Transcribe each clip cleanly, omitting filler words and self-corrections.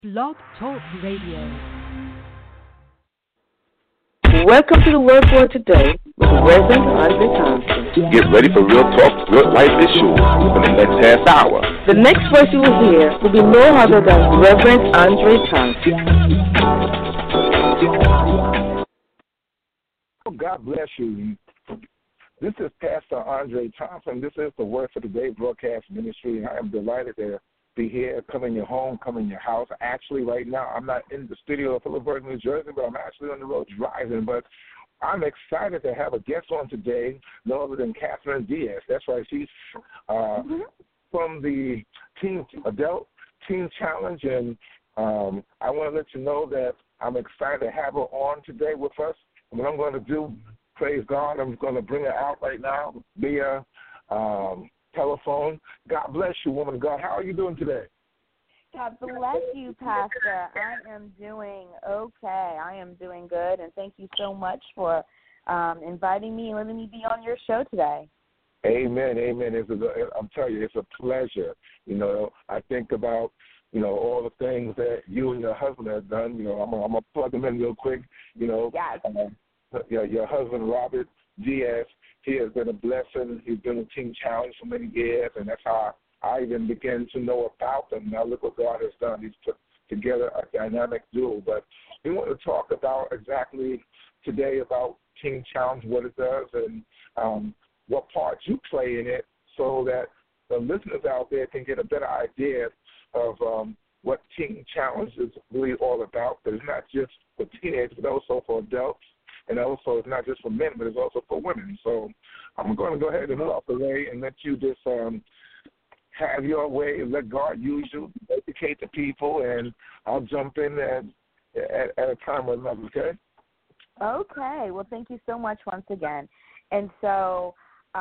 Blog Talk Radio. Welcome to the Word for Today with Reverend Andre Thompson. Get ready for real talk, real life issues for the next half hour. The next voice you will hear will be no other than Reverend Andre Thompson. God bless you. This is Pastor Andre Thompson. This is the Word for Today broadcast ministry. I am delighted to be here, come in your home, come in your house. Actually, right now, I'm not in the studio of Phillipsburg, New Jersey, but I'm actually on the road driving. But I'm excited to have a guest on today, no other than Catherine Diaz. That's right. She's from the Adult Teen Challenge, and I want to let you know that I'm excited to have her on today with us. And what I'm going to do, praise God, I'm going to bring her out right now via telephone. God bless you, woman of God. How are you doing today? God bless you, Pastor. I am doing okay. I am doing good, and thank you so much for inviting me and letting me be on your show today. Amen, amen. I'm telling you, it's a pleasure. You know, I think about, all the things that you and your husband have done. I'm going to plug them in real quick. Yes. Your husband, Robert Diaz, he has been a blessing. He's been a Teen Challenge for many years, and that's how I even began to know about them. Now look what God has done. He's put together a dynamic duo. But we want to talk about exactly today about Teen Challenge, what it does, and what part you play in it, so that the listeners out there can get a better idea of what Teen Challenge is really all about. But it's not just for teenagers, but also for adults. And also, it's not just for men, but it's also for women. So I'm going to go ahead and move out the way and let you just have your way and let God use you, educate the people, and I'll jump in at a time or another, okay? Okay. Well, thank you so much once again. And so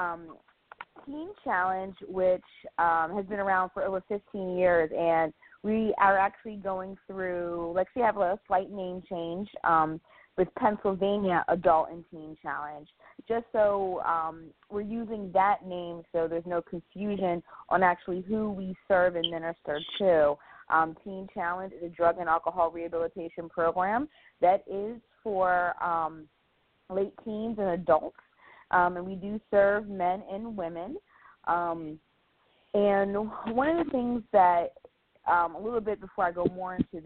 Teen Challenge, which has been around for over 15 years, and we are actually going through, we have a slight name change with Pennsylvania Adult and Teen Challenge, just so we're using that name so there's no confusion on actually who we serve and minister to. Teen Challenge is a drug and alcohol rehabilitation program that is for late teens and adults, and we do serve men and women. And one of the things that, a little bit before I go more into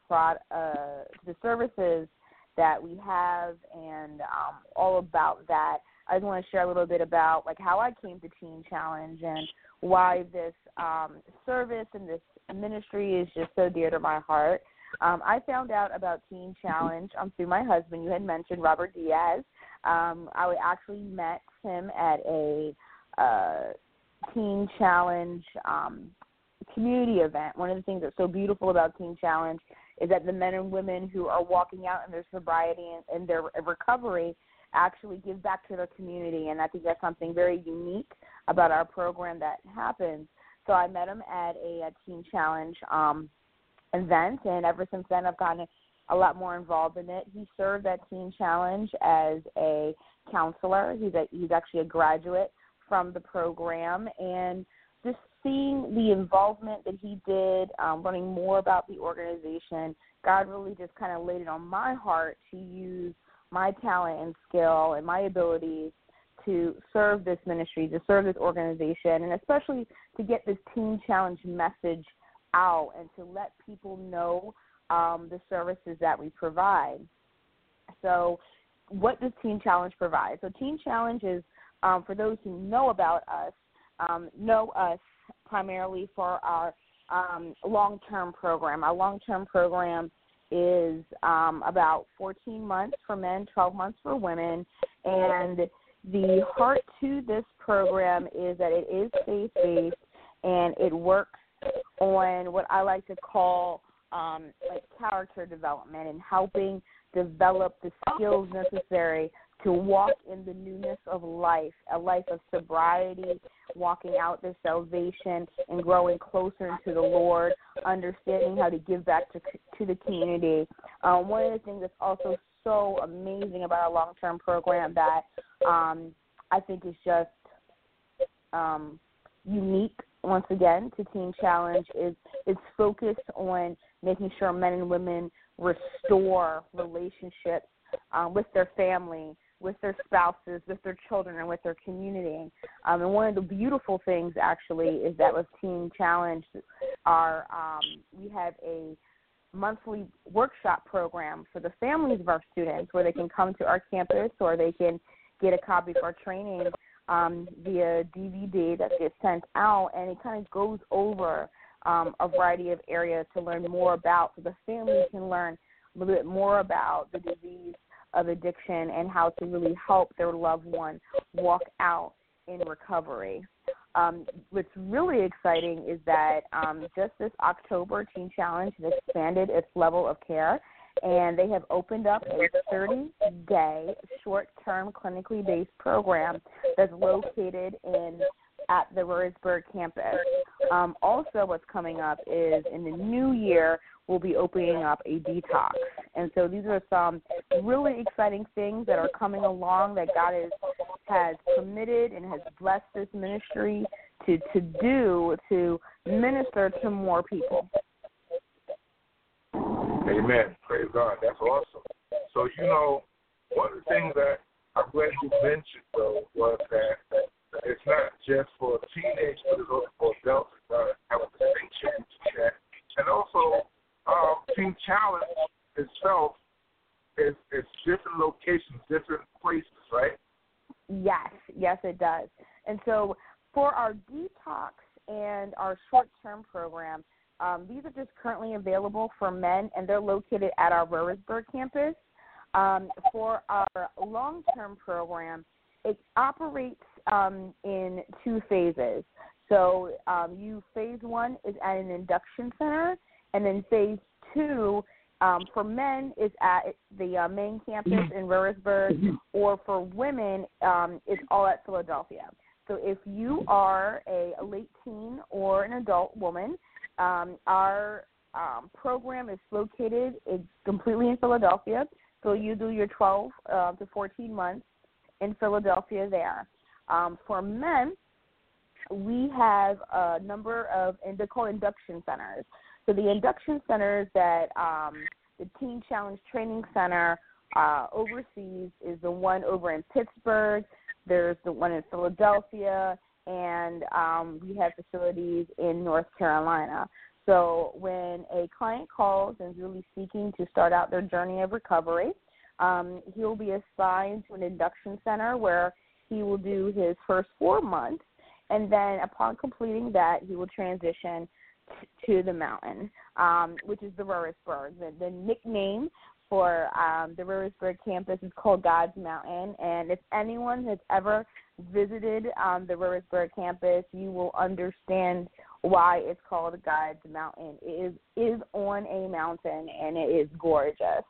the services that we have and all about that, I just want to share a little bit about how I came to Teen Challenge and why this service and this ministry is just so dear to my heart. I found out about Teen Challenge through my husband. You had mentioned Robert Diaz. I actually met him at a Teen Challenge community event. One of the things that's so beautiful about Teen Challenge is that the men and women who are walking out in their sobriety and their recovery actually give back to their community, and I think that's something very unique about our program that happens. So I met him at a Teen Challenge event, and ever since then I've gotten a lot more involved in it. He served at Teen Challenge as a counselor. He's actually a graduate from the program, and just seeing the involvement that he did, learning more about the organization, God really just kind of laid it on my heart to use my talent and skill and my abilities to serve this ministry, to serve this organization, and especially to get this Teen Challenge message out and to let people know the services that we provide. So what does Teen Challenge provide? So Teen Challenge is, for those who know about us, know us primarily for our long-term program. Our long-term program is about 14 months for men, 12 months for women, and the heart to this program is that it is faith-based, and it works on what I like to call character development and helping develop the skills necessary to walk in the newness of life, a life of sobriety, walking out their salvation and growing closer into the Lord, understanding how to give back to the community. One of the things that's also so amazing about our long-term program that I think is just unique, once again, to Teen Challenge is it's focused on making sure men and women restore relationships with their family, with their spouses, with their children, and with their community. And one of the beautiful things, actually, is that with Teen Challenge, we have a monthly workshop program for the families of our students where they can come to our campus or they can get a copy of our training via DVD that gets sent out, and it kind of goes over a variety of areas to learn more about, so the family can learn a little bit more about the disease of addiction and how to really help their loved one walk out in recovery. What's really exciting is that just this October, Teen Challenge has expanded its level of care, and they have opened up a 30-day short-term clinically based program that's located at the Rehrersburg campus. Also, what's coming up is in the new year, we'll be opening up a detox. And so these are some really exciting things that are coming along that God has permitted and has blessed this ministry to do to minister to more people. Amen. Praise God. That's awesome. So, one of the things that I'm glad you mentioned, though, was that it's not just for teenagers, but it's also for adults that have a distinction between that. And also, Teen Challenge itself is different locations, different places, right? Yes, it does. And so for our detox and our short-term program, these are just currently available for men, and they're located at our Rehrersburg campus. For our long-term program, it operates in two phases. So phase one is at an induction center, and then phase two for men is at the main campus in Rehrersburg, or for women, it's all at Philadelphia. So if you are a late teen or an adult woman, our program is located completely in Philadelphia. So you do your 12 to 14 months in Philadelphia there. For men, we have a number of, and they're called induction centers. So the induction centers that the Teen Challenge Training Center oversees is the one over in Pittsburgh. There's the one in Philadelphia, and we have facilities in North Carolina. So when a client calls and is really seeking to start out their journey of recovery, he'll be assigned to an induction center where he will do his first 4 months, and then upon completing that, he will transition to the mountain, which is the Rehrersburg. The nickname for the Rehrersburg campus is called God's Mountain, and if anyone has ever visited the Rehrersburg campus, you will understand why it's called God's Mountain. It is on a mountain, and it is gorgeous.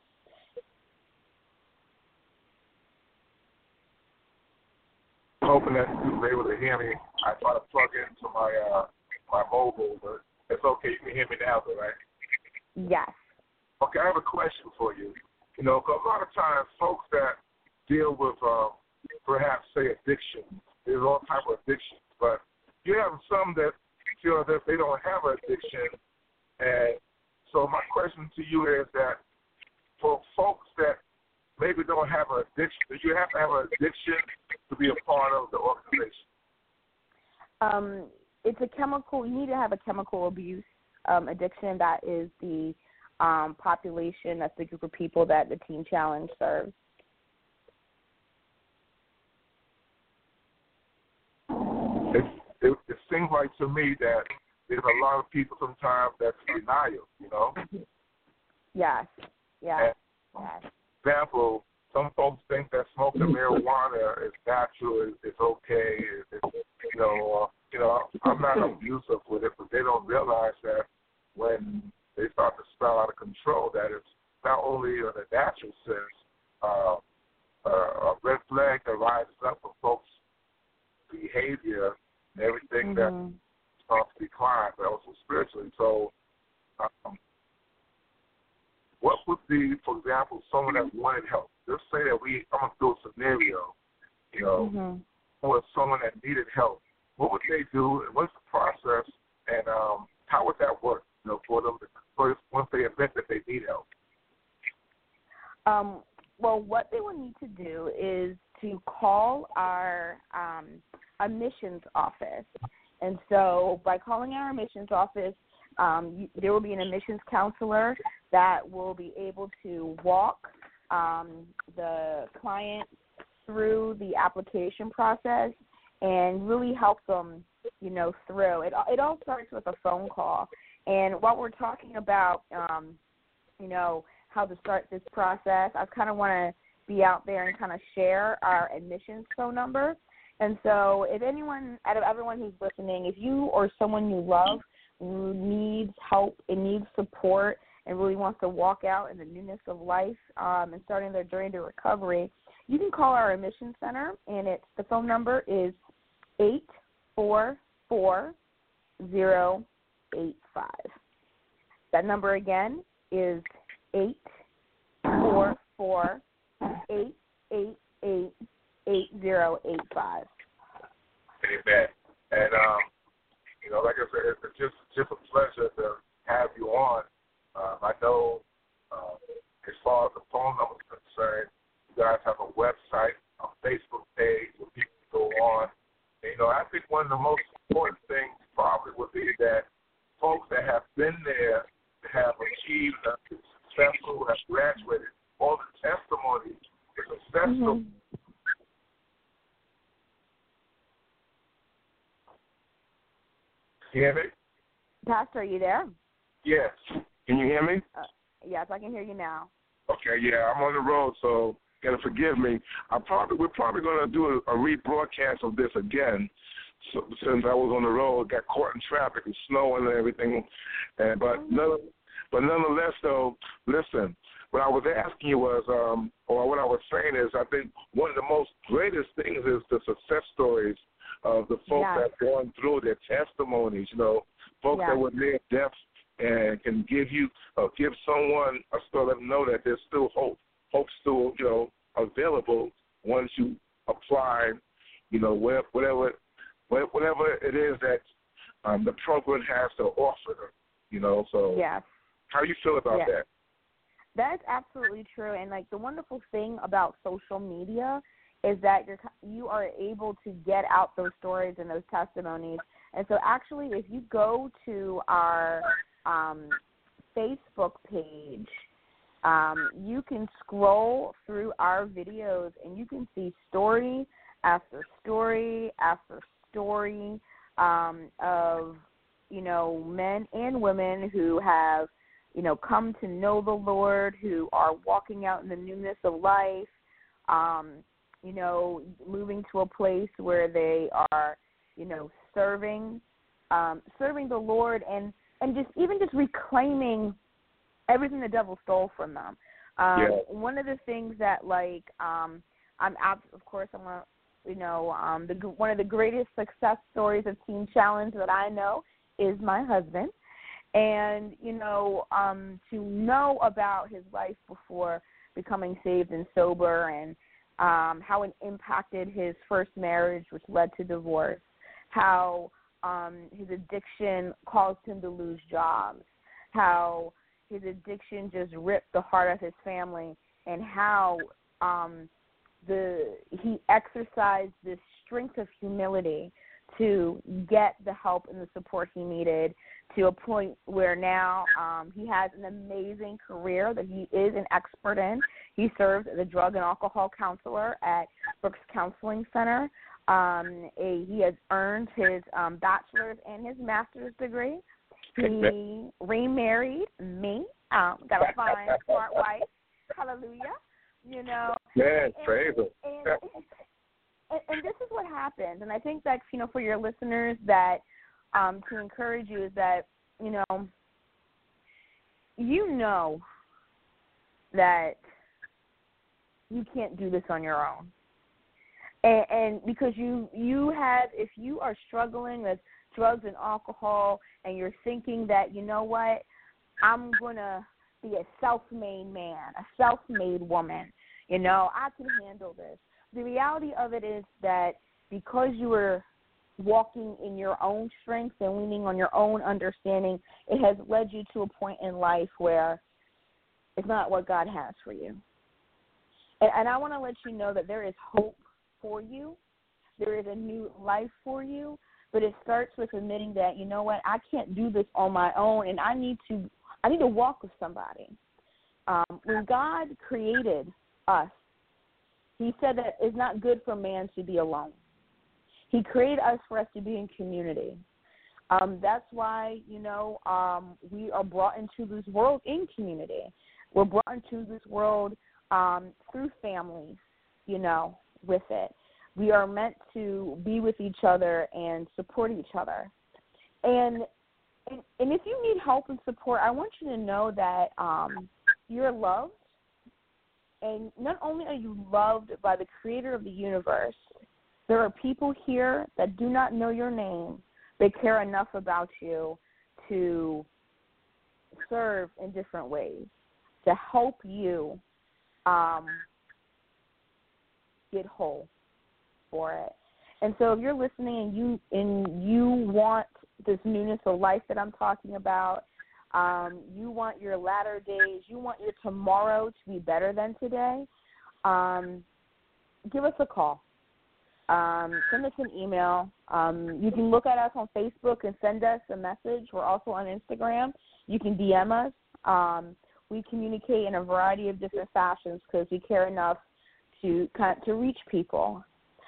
I'm hoping that you were able to hear me. I try to plug into my mobile, but it's okay. You can hear me now, right? Yes. Okay, I have a question for you. Because a lot of times folks that deal with perhaps, say, addiction, there's all type of addictions, but you have some that feel that they don't have an addiction. And so my question to you is that for folks that maybe don't have an addiction, do you have to have an addiction to be a part of the organization? It's a chemical. You need to have a chemical abuse addiction. That is the population. That's the group of people that the Teen Challenge serves. It seems like to me that there's a lot of people sometimes that's in denial, Yes. Yes. Example, some folks think that smoking marijuana is natural, it's okay, I'm not abusive with it, but they don't realize that when they start to spiral out of control, that it's not only in a natural sense a red flag that rises up for folks' behavior and everything that starts to decline, but also spiritually. So what would be, for example, someone that wanted help? Let's say that I'm going to do a scenario, with someone that needed help. What would they do, and what's the process, and how would that work, for them once they admit that they need help? Well, what they will need to do is to call our admissions office. And so by calling our admissions office, there will be an admissions counselor that will be able to walk the client through the application process and really help them, through. It all starts with a phone call. And while we're talking about, how to start this process, I kind of want to be out there and kind of share our admissions phone number. And so if anyone, out of everyone who's listening, if you or someone you love needs help and needs support and really wants to walk out in the newness of life and starting their journey to recovery, you can call our admission center, and the phone number is 844-085. That number again is 844-888-8085. Amen. And like I said, it's just a pleasure to have you on. I know as far as the phone number is concerned, you guys have a website, a Facebook page where people can go on. And, I think one of the most important things probably would be that folks that have been there, have achieved, successful, have graduated, all the testimonies, the successful. Mm-hmm. Can you hear me? Pastor, are you there? Yes. Can you hear me? Yes, I can hear you now. Okay, yeah, I'm on the road, so you got to forgive me. We're probably going to do a rebroadcast of this again. So, since I was on the road, got caught in traffic and snowing and everything. But nonetheless, though, listen, what I was asking you was, or what I was saying is, I think one of the most greatest things is the success stories of the folks that have gone through their testimonies, folks that were near death and can give someone a story, let them know that there's still hope. Hope's still, available once you apply, whatever it is that the program has to offer them, So how do you feel about that? That's absolutely true. And, the wonderful thing about social media is that you are able to get out those stories and those testimonies. And so actually if you go to our Facebook page, you can scroll through our videos and you can see story after story after story of, men and women who have, come to know the Lord, who are walking out in the newness of life, moving to a place where they are, serving the Lord and just reclaiming everything the devil stole from them. One of the things that one of the greatest success stories of Teen Challenge that I know is my husband. And, to know about his life before becoming saved and sober and how it impacted his first marriage, which led to divorce, how his addiction caused him to lose jobs, how his addiction just ripped the heart of his family, and how he exercised this strength of humility to get the help and the support he needed to a point where now he has an amazing career that he is an expert in. He serves as a drug and alcohol counselor at Brooks Counseling Center. He has earned his bachelor's and his master's degree. He remarried me. Got a fine, smart wife. Hallelujah. Man, praise him. And this is what happens. And I think that, for your listeners, that to encourage you is that, that you can't do this on your own. And because you have, if you are struggling with drugs and alcohol and you're thinking that, I'm going to be a self-made man, a self-made woman, I can handle this. The reality of it is that because you were walking in your own strength and leaning on your own understanding, it has led you to a point in life where it's not what God has for you. And I want to let you know that there is hope for you. There is a new life for you, but it starts with admitting that, you know what, I can't do this on my own, and I need to walk with somebody. When God created us, he said that it's not good for man to be alone. He created us for us to be in community. That's why, we are brought into this world in community. We're brought into this world through families, with it. We are meant to be with each other and support each other. And if you need help and support, I want you to know that you're loved. And not only are you loved by the creator of the universe, there are people here that do not know your name. They care enough about you to serve in different ways, to help you get whole for it. And so if you're listening and you want this newness of life that I'm talking about, you want your latter days, you want your tomorrow to be better than today, give us a call. Send us an email. You can look at us on Facebook and send us a message. We're also on Instagram. You can DM us. We communicate in a variety of different fashions because we care enough to reach people.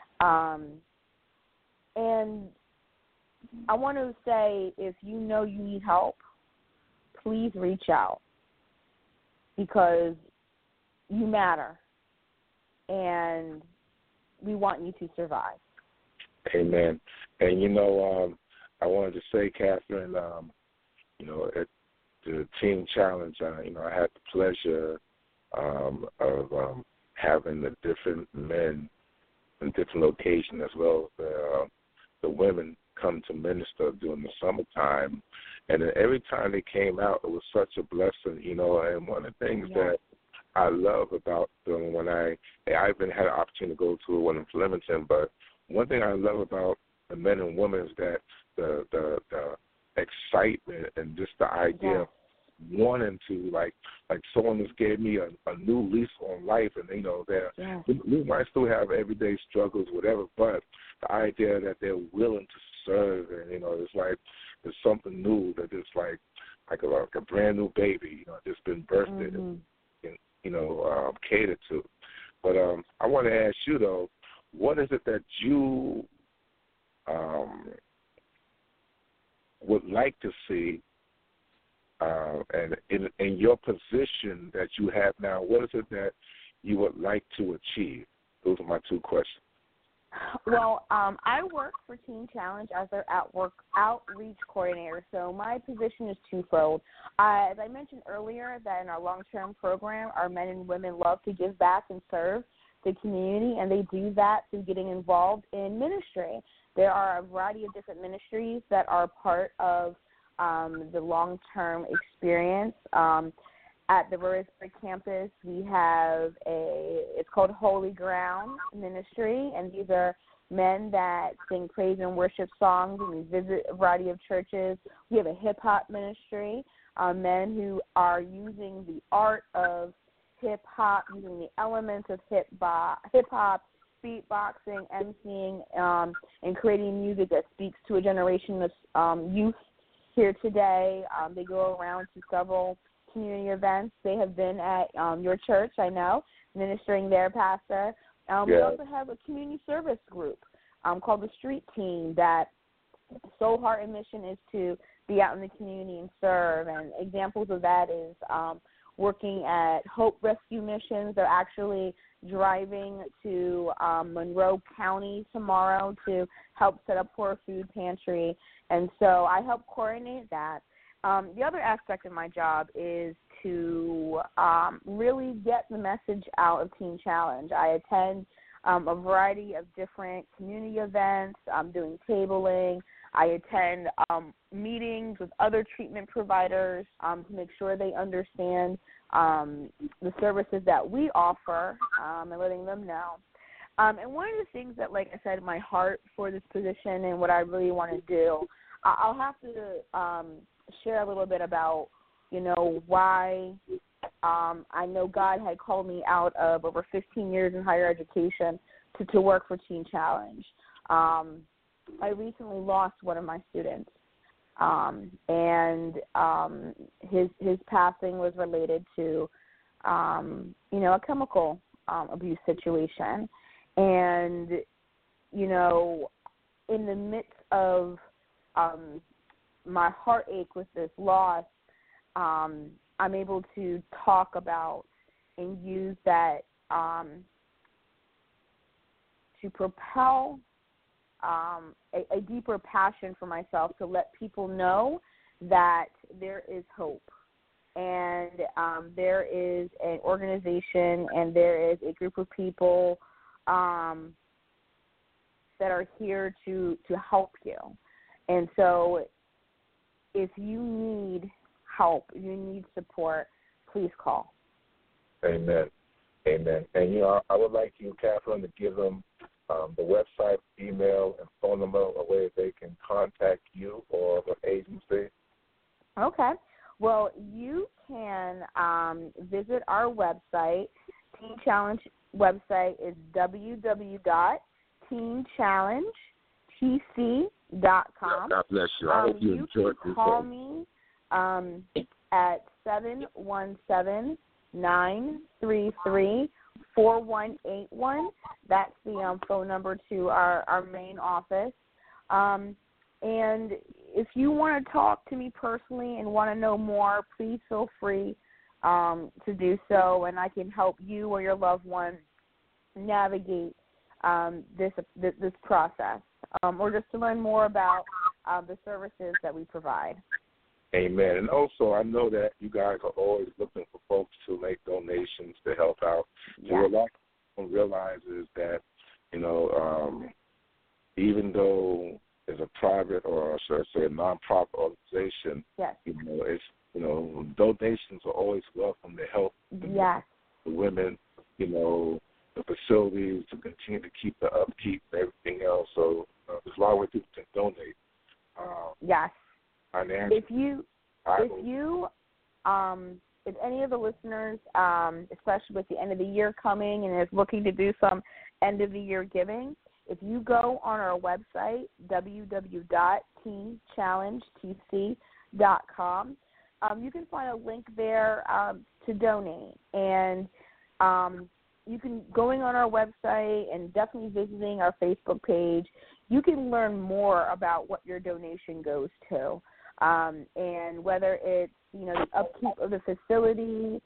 And I want to say, if you know you need help, please reach out because you matter, and we want you to survive. Amen. And, I wanted to say, Catherine, at the Teen Challenge, I had the pleasure of having the different men in different locations as well as the women come to minister during the summertime. And then every time they came out, it was such a blessing, and one of the things that I love about them when I even had an opportunity to go to one in Flemington, but one thing I love about the men and women is that the excitement and just the idea of wanting to, like someone just gave me a new lease on life, and we might still have everyday struggles, whatever, but the idea that they're willing to serve, and it's like it's something new that it's like a brand new baby, just been birthed and catered to. But I want to ask you though, what is it that you would like to see? And in your position that you have now, what is it that you would like to achieve? Those are my two questions. Well, I work for Teen Challenge as their outreach coordinator, so my position is twofold. As I mentioned earlier, that in our long-term program, our men and women love to give back and serve the community, and they do that through getting involved in ministry. There are a variety of different ministries that are part of the long-term experience. At the Roseburg campus, we have it's called Holy Ground Ministry, and these are men that sing praise and worship songs, and we visit a variety of churches. We have a hip-hop ministry, men who are using the art of hip-hop, using the elements of hip-hop, beatboxing, emceeing, and creating music that speaks to a generation of youth here today. They go around to several community events. They have been at your church, I know, ministering there, Pastor. We also have a community service group called the Street Team that sole heart and mission is to be out in the community and serve. And examples of that is working at Hope Rescue Missions. They're actually driving to Monroe County tomorrow to help set up for a food pantry. And so I help coordinate that. The other aspect of my job is to really get the message out of Teen Challenge. I attend a variety of different community events. I'm doing tabling. I attend meetings with other treatment providers to make sure they understand the services that we offer and letting them know. And one of the things that, like I said, my heart for this position and what I really want to do, I'll have to share a little bit about, why I know God had called me out of over 15 years in higher education to work for Teen Challenge. I recently lost one of my students, and his passing was related to, a chemical abuse situation. And, in the midst of my heartache with this loss, I'm able to talk about and use that to propel a deeper passion for myself to let people know that there is hope. And there is an organization and there is a group of people that are here to help you. And so if you need help, you need support, please call. Amen. Amen. And, I would like you, Catherine, to give them the website, email, and phone number, a way they can contact you or the agency. Okay. Well, you can visit our website. Teen Challenge website is www.teenchallengetc.com. God bless you. I hope you enjoyed this. You can call me at 717-933-4181. That's the phone number to our main office. And if you want to talk to me personally and want to know more, please feel free to do so, and I can help you or your loved one navigate this process, or just to learn more about the services that we provide. Amen. And also, I know that you guys are always looking for folks to make donations to help out. Yes. So what a lot of people realize is that, even though it's a private or, should I say, a nonprofit organization, yes, it's, donations are always welcome to help yes, the women, the facilities to continue to keep the upkeep and everything else. So there's a lot of ways people can donate. Yes. If any of the listeners, especially with the end of the year coming and is looking to do some end of the year giving, if you go on our website, www.teenchallengetc.com, you can find a link there to donate. And you can, going on our website and definitely visiting our Facebook page, you can learn more about what your donation goes to. And whether it's, the upkeep of the facility,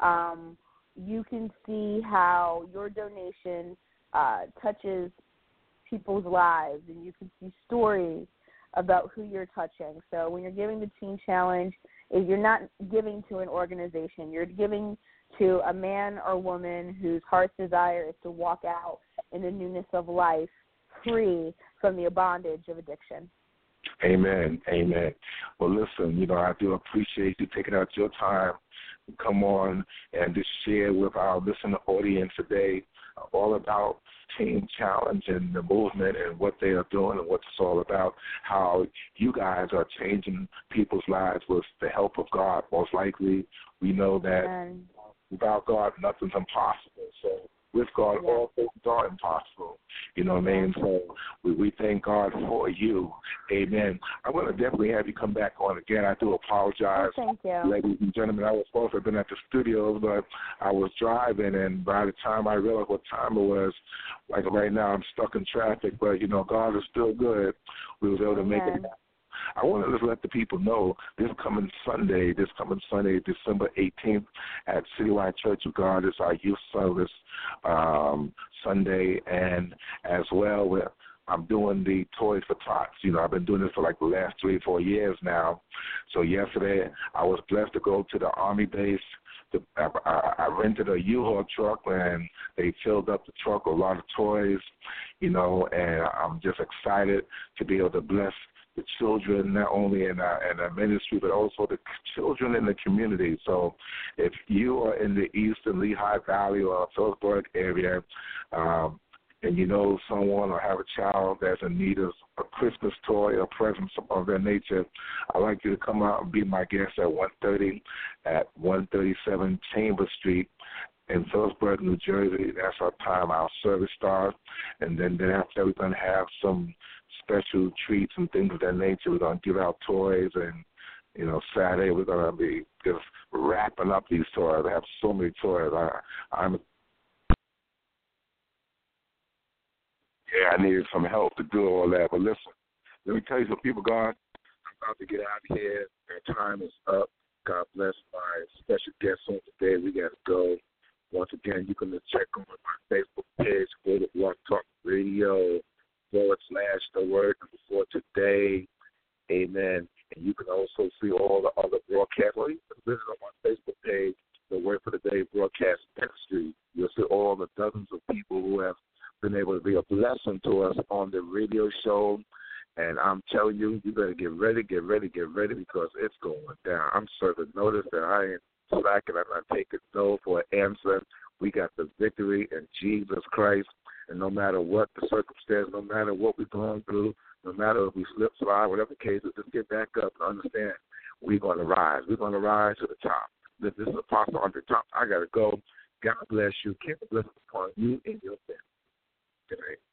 you can see how your donation touches people's lives, and you can see stories about who you're touching. So when you're giving the Teen Challenge, you're not giving to an organization. You're giving to a man or woman whose heart's desire is to walk out in the newness of life, free from the bondage of addiction. Amen. Amen. Well, listen, I do appreciate you taking out your time to come on and to share with our listener audience today all about Teen Challenge and the movement and what they are doing and what it's all about, how you guys are changing people's lives with the help of God. Most likely, we know that without God, nothing's impossible. So with God, all things are impossible. You know what I mean? So we thank God for you. Amen. I'm going to definitely have you come back on again. I do apologize, thank you, ladies and gentlemen. I was supposed to have been at the studios, but I was driving, and by the time I realized what time it was, like right now I'm stuck in traffic, but, God is still good. We was able to make it. I want to just let the people know this coming Sunday, December 18th, at Citywide Church of God is our youth service Sunday, and as well I'm doing the Toys for Tots. I've been doing this for like the last 3 or 4 years now. So yesterday I was blessed to go to the Army base. I rented a U-Haul truck, and they filled up the truck with a lot of toys, and I'm just excited to be able to bless the children, not only in our ministry, but also the children in the community. So if you are in the Eastern Lehigh Valley or Phillipsburg area, and you know someone or have a child that's in need of a Christmas toy or present of that nature, I'd like you to come out and be my guest at 1:30 at 137 Chambers Street in Phillipsburg, New Jersey. That's our time our service starts. And then after we're going to have some special treats and things of that nature. We're going to give out toys, and, you know, Saturday we're going to be just wrapping up these toys. I have so many toys. I needed some help to do all that. But listen, let me tell you some people, God, I'm about to get out of here. Our time is up. God bless my special guest on today. We got to go. Once again, you can check on my Facebook page, go to Blog Talk Radio /The Word for Today. Amen. And you can also see all the other broadcasts. Or you can visit on my Facebook page, The Word for Today Broadcast Ministry. You'll see all the dozens of people who have been able to be a blessing to us on the radio show. And I'm telling you, you better get ready, because it's going down. I'm serving notice that I ain't slacking. I'm not taking no for an answer. We got the victory in Jesus Christ. And no matter what the circumstance, no matter what we're going through, no matter if we slip, slide, whatever the case is, just get back up and understand we're going to rise. We're going to rise to the top. This is Apostle Andre Thompson. I got to go. God bless you. Keep the blessing upon you and your family. Good night.